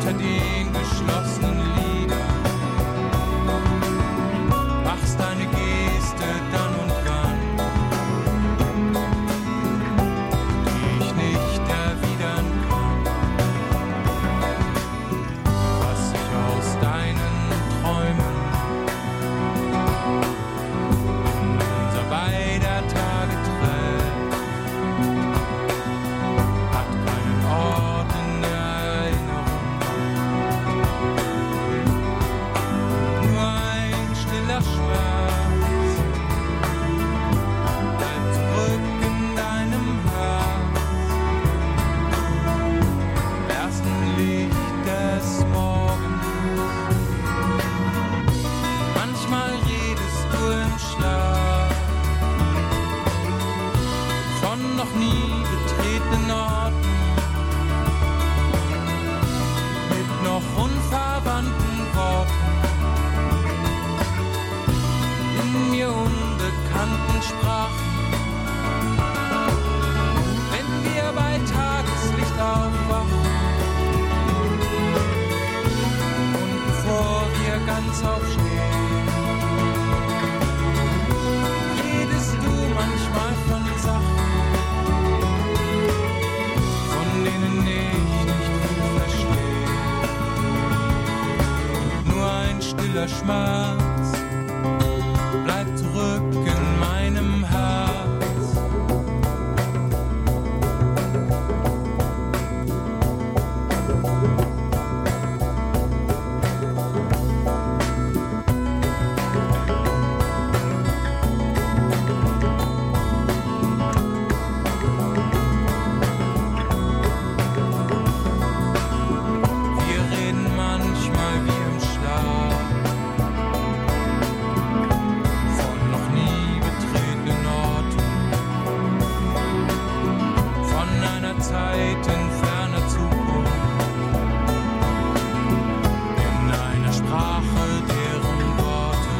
hinter den geschlossenen Lidern. Machst deine Geste dann und wann, die ich nicht erwidern kann. Was sich aus deinen Träumen in unser beider Tage trägt, hat keinen Ort in der Erinnerung. Nur ein stiller Schmerz bleibt zurück in deinem Herz. Im ersten Licht des Morgens. Manchmal redest du im Schlaf von noch nie betretenen Orten, mit noch unverwandten Worten, in mir unbekannten Sprachen. Wenn wir bei Tageslicht aufwachen und bevor wir ganz aufstehen, redest du manchmal von Sachen, von denen ich nicht viel verstehe. Nur ein stiller Schmerz bleibt zurück in meinem Herz. Wir reden manchmal wie im Schlaf von noch nie betretenen Orten, von einer Zeit in ferner Zukunft, in einer Sprache, deren Worte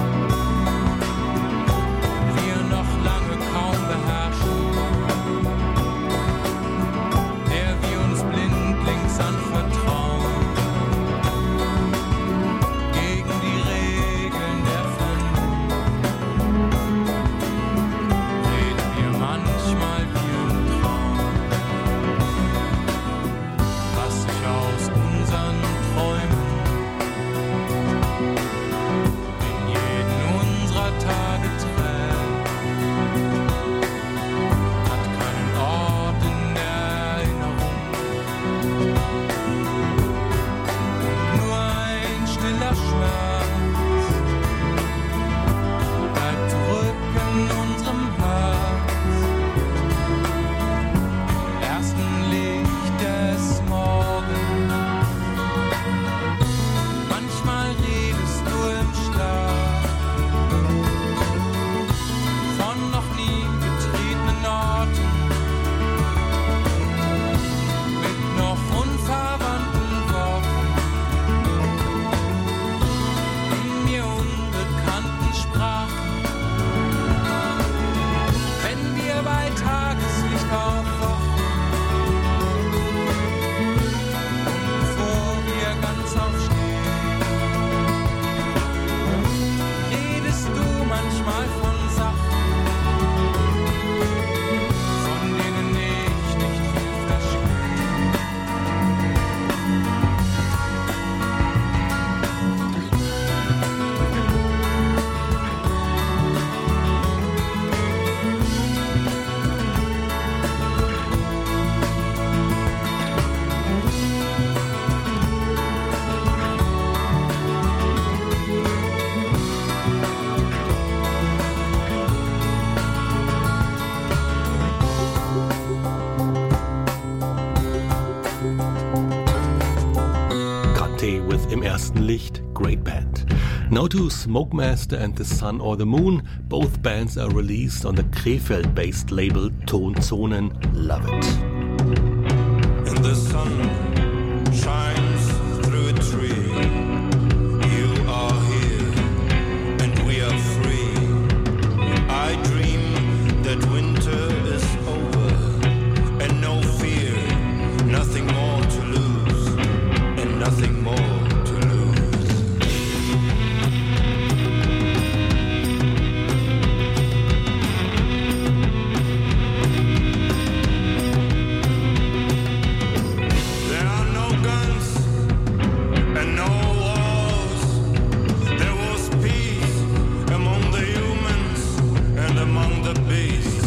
wir noch lange kaum beherrschen, der wir uns blindlings anvertrauen, gegen die Regeln der Vernunft. Reden wir manchmal wie im Traum, was sich aus unseren Träumen in jeden unserer Tage trägt, hat keinen Ort in der Erinnerung. Nur ein stiller Schmerz bleibt zurück in unserem Herz. Im ersten Licht des Morgens. Manchmal redest du im Schlaf von noch nie betretenen Orten, mit noch unverwandten Worten, in mir unbekannten Sprachen. Wenn wir bei Tageslicht aufwachen und bevor wir ganz aufstehen, redest du manchmal von Sachen, von denen ich nicht viel verstehe. Kante with Im ersten Licht, great band. Now to Smokemaster and the Sun or the Moon. Both bands are released on the Krefeld-based label Tonzonen. Love it. And the sun shines through a tree. You are here and we are free. I dream that winter is over and no fear, nothing more to lose. And nothing more to lose. There are no guns and no wars. There was peace among the humans and among the beasts.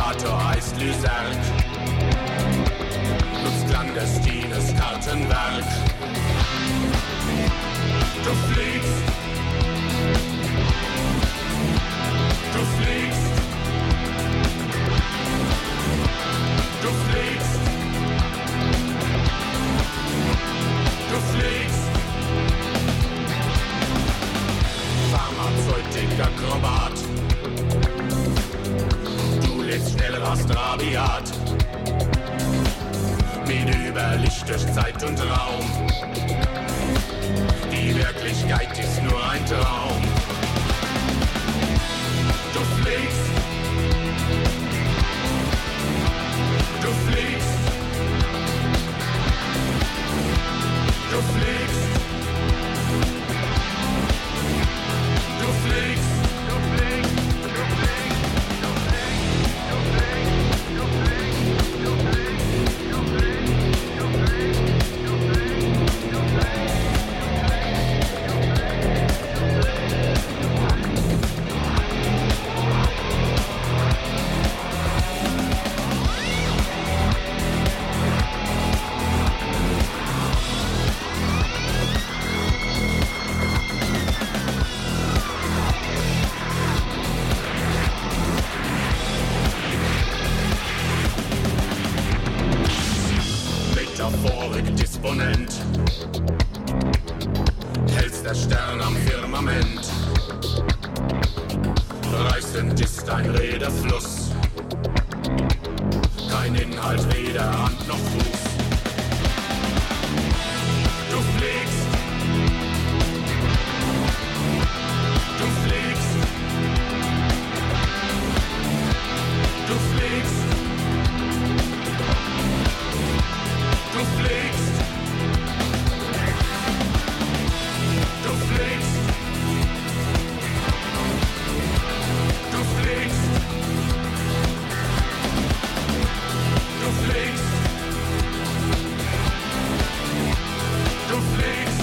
Operator heißt Lyserg, nutzt clandestines Kartenwerk. Du fliegst, du fliegst, du fliegst, du fliegst. Pharmazeutik-Akrobat, du lebst schnell, rast rabiat, mit Überlicht durch Zeit und Raum. Die Wirklichkeit ist nur ein Traum. Du fliegst, du fliegst, du fliegst, du fliegst, du fliegst, du fliegst, du fliegst, du fliegst, du fliegst, du fliegst, du fliegst, du Disponent, hältst der Stern am Firmament, reißend ist ein Redefluss, kein Inhalt, weder Hand noch Fuß. Du fliegst, du fliegst, du fliegst, du fliegst, du fliegst, du fliegst, du fliegst, du fliegst.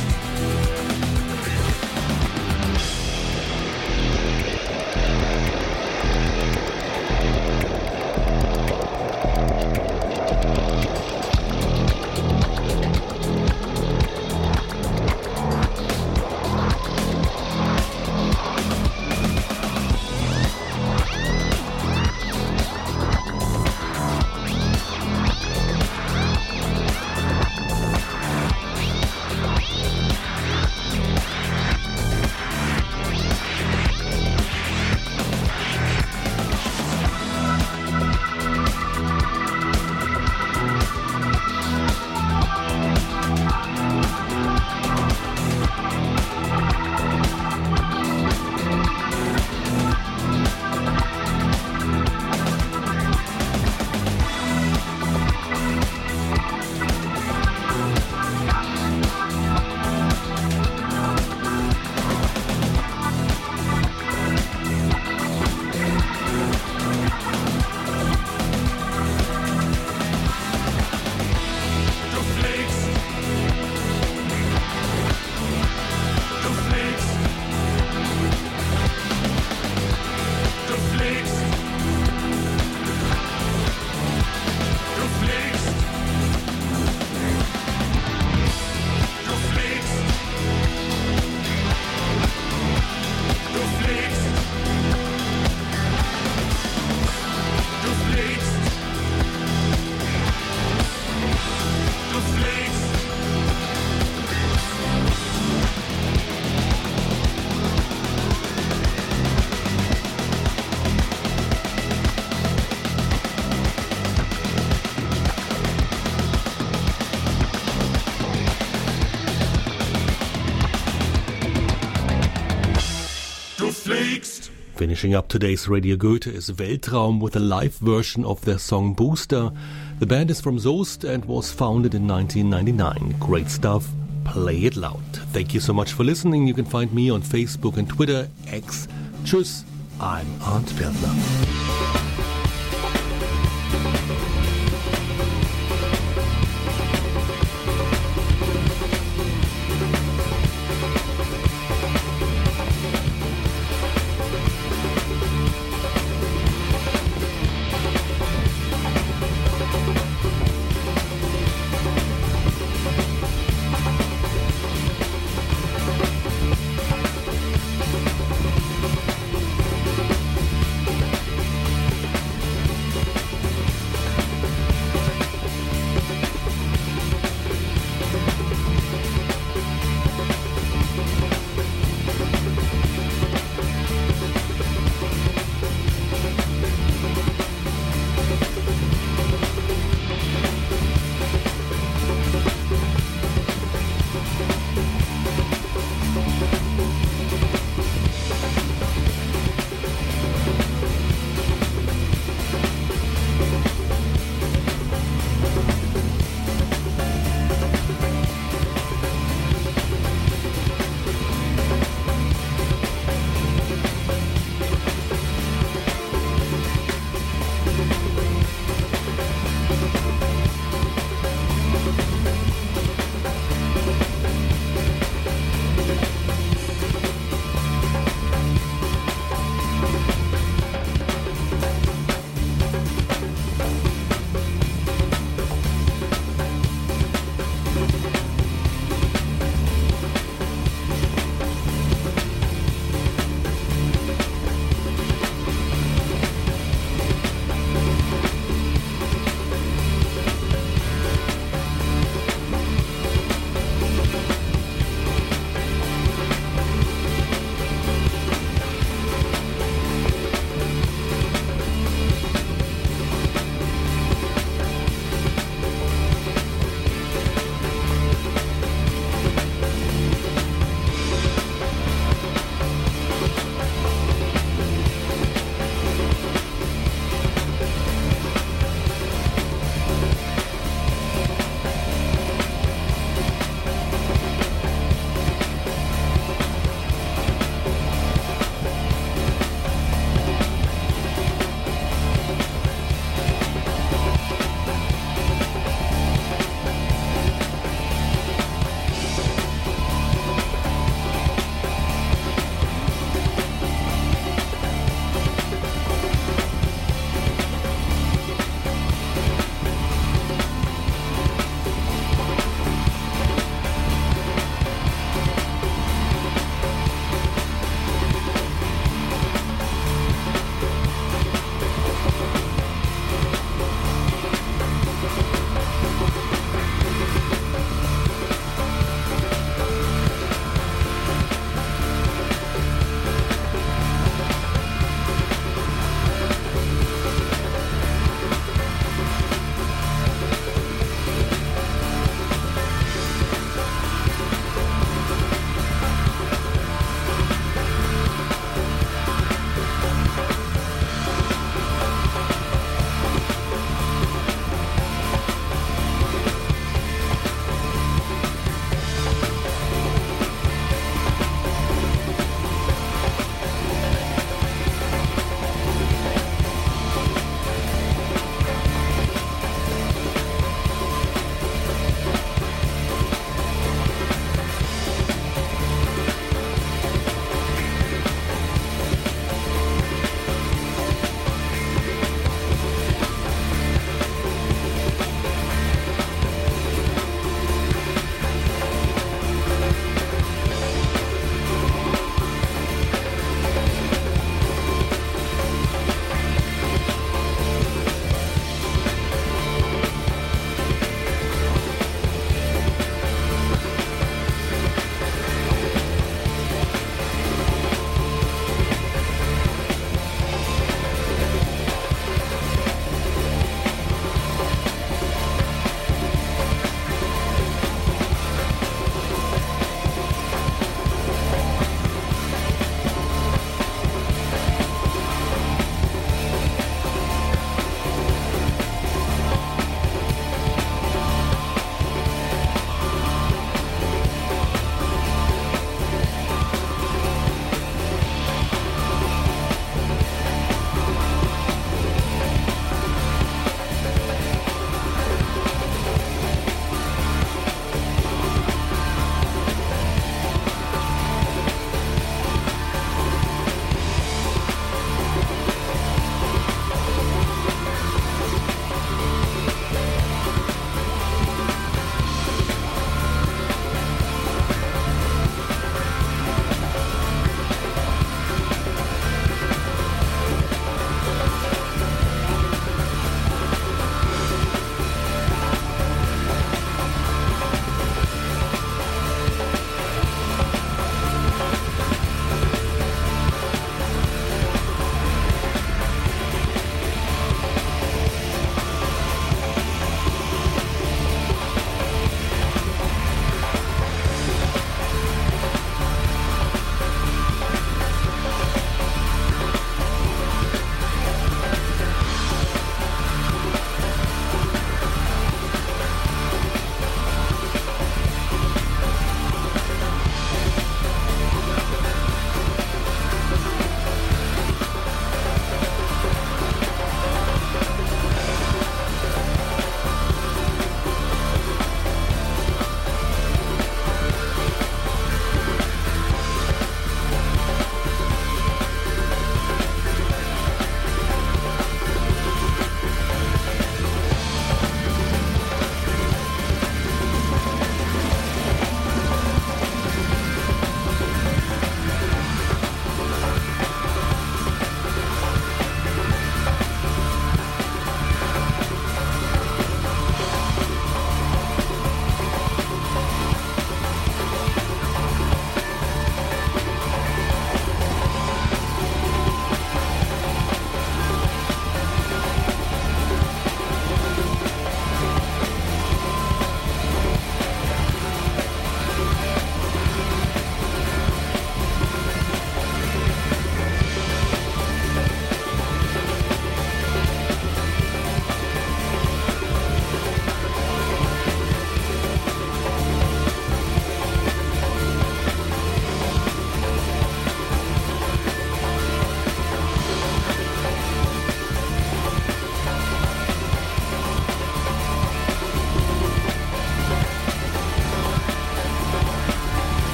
Finishing up today's Radio Goethe is Weltraum with a live version of their song Booster. The band is from Soest and was founded in 1999. Great stuff. Play it loud. Thank you so much for listening. You can find me on Facebook and Twitter. Tschüss, I'm Arndt Bertler.